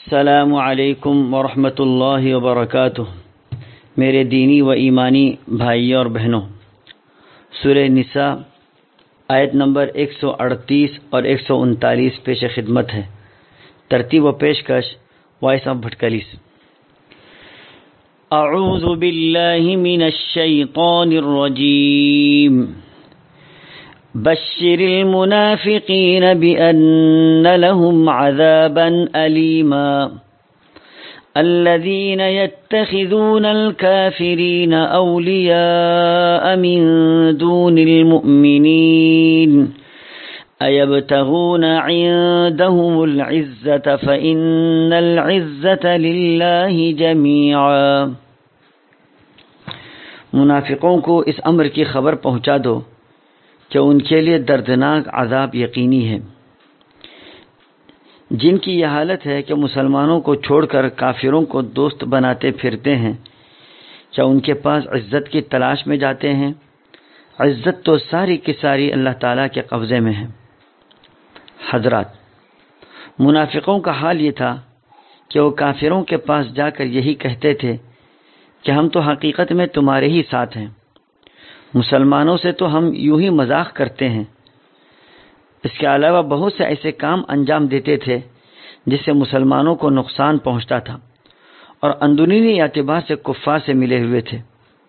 السلام علیکم ورحمۃ اللہ وبرکاتہ۔ میرے دینی و ایمانی بھائیوں اور بہنوں، سورہ نساء آیت نمبر 138 اور 139 پیش خدمت ہے۔ ترتیب و پیشکش وائس آف بھٹکلیس۔ اعوذ باللہ من الشیطان الرجیم۔ بشر المنافقین بأن لهم عذابا أليما الذين يتخذون الكافرين أولياء من دون المؤمنين أيبتغون عندهم العزة فإن العزة لله جميعا۔ منافقوں کو اس امر کی خبر پہنچا دو کہ ان کے لیے دردناک عذاب یقینی ہے، جن کی یہ حالت ہے کہ مسلمانوں کو چھوڑ کر کافروں کو دوست بناتے پھرتے ہیں۔ کیا ان کے پاس عزت کی تلاش میں جاتے ہیں؟ عزت تو ساری کی ساری اللہ تعالیٰ کے قبضے میں ہے۔ حضرات، منافقوں کا حال یہ تھا کہ وہ کافروں کے پاس جا کر یہی کہتے تھے کہ ہم تو حقیقت میں تمہارے ہی ساتھ ہیں، مسلمانوں سے تو ہم یوں ہی مذاق کرتے ہیں۔ اس کے علاوہ بہت سے ایسے کام انجام دیتے تھے جس سے مسلمانوں کو نقصان پہنچتا تھا، اور اندرونی اعتبار سے کفار سے ملے ہوئے تھے۔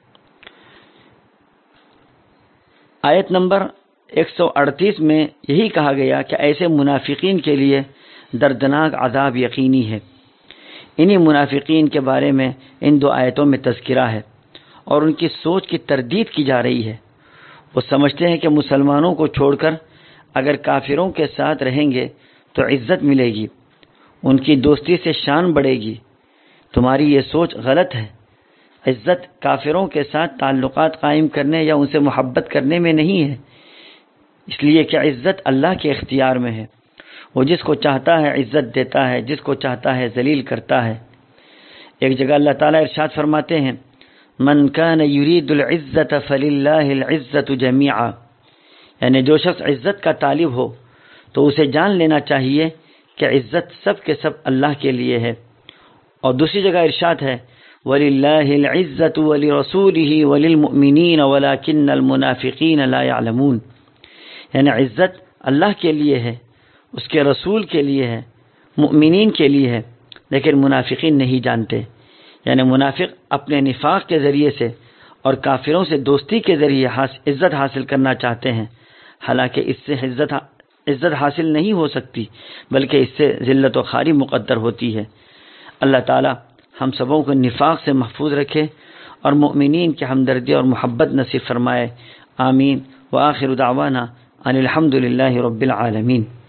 آیت نمبر 138 میں یہی کہا گیا کہ ایسے منافقین کے لیے دردناک عذاب یقینی ہے۔ انہی منافقین کے بارے میں ان دو آیتوں میں تذکرہ ہے، اور ان کی سوچ کی تردید کی جا رہی ہے۔ وہ سمجھتے ہیں کہ مسلمانوں کو چھوڑ کر اگر کافروں کے ساتھ رہیں گے تو عزت ملے گی، ان کی دوستی سے شان بڑھے گی۔ تمہاری یہ سوچ غلط ہے۔ عزت کافروں کے ساتھ تعلقات قائم کرنے یا ان سے محبت کرنے میں نہیں ہے، اس لیے کہ عزت اللہ کے اختیار میں ہے۔ وہ جس کو چاہتا ہے عزت دیتا ہے، جس کو چاہتا ہے ذلیل کرتا ہے۔ ایک جگہ اللہ تعالیٰ ارشاد فرماتے ہیں، من کان یرید العزت فللہ العزت جمیعا، یعنی جو شخص عزت کا طالب ہو تو اسے جان لینا چاہیے کہ عزت سب کے سب اللہ کے لیے ہے۔ اور دوسری جگہ ارشاد ہے، وَلِلَّهِ الْعِزَّةُ وَلِرَسُولِهِ وَلِلْمُؤْمِنِينَ وَلَكِنَّ الْمُنَافِقِينَ لَا يَعْلَمُونَ، یعنی عزت اللہ کے لیے ہے، اس کے رسول کے لیے ہے، مؤمنین کے لیے ہے، لیکن منافقین نہیں جانتے۔ یعنی منافق اپنے نفاق کے ذریعے سے اور کافروں سے دوستی کے ذریعے عزت حاصل کرنا چاہتے ہیں، حالانکہ اس سے عزت حاصل نہیں ہو سکتی، بلکہ اس سے ذلت و خواری مقدر ہوتی ہے۔ اللہ تعالی ہم سبوں کو نفاق سے محفوظ رکھے اور مؤمنین کی ہمدردی اور محبت نصیب فرمائے۔ آمین۔ وآخر دعوانا ان الحمد للہ رب العالمین۔